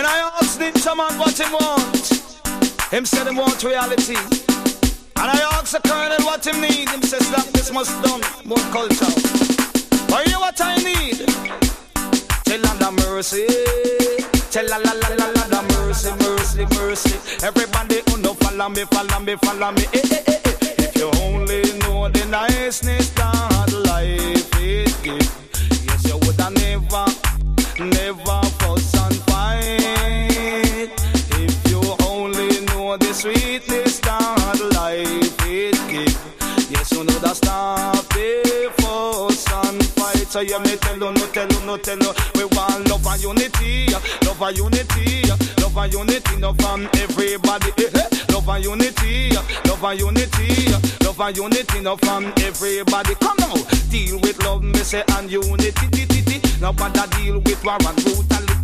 When I asked Ninja Man what he want, him said he want reality. And I asked the Colonel what he need, him says that this must done, more culture. For you what I need, tell Allah mercy, tell Allah la la la la mercy, mercy, mercy. Everybody who no follow me, follow me, follow me. If you only know the niceness that life is give, yes you woulda never fuss and fight. If you only know the sweetness that life is give, yes you know that stop the fuss and fight. So you me tell you, no tell you, we want love and unity, love and unity, love and unity, no from everybody. Love and unity, love and unity, love and unity, no from everybody. Come now, deal with love, me say, and unity. Nobody deal with war and brutality.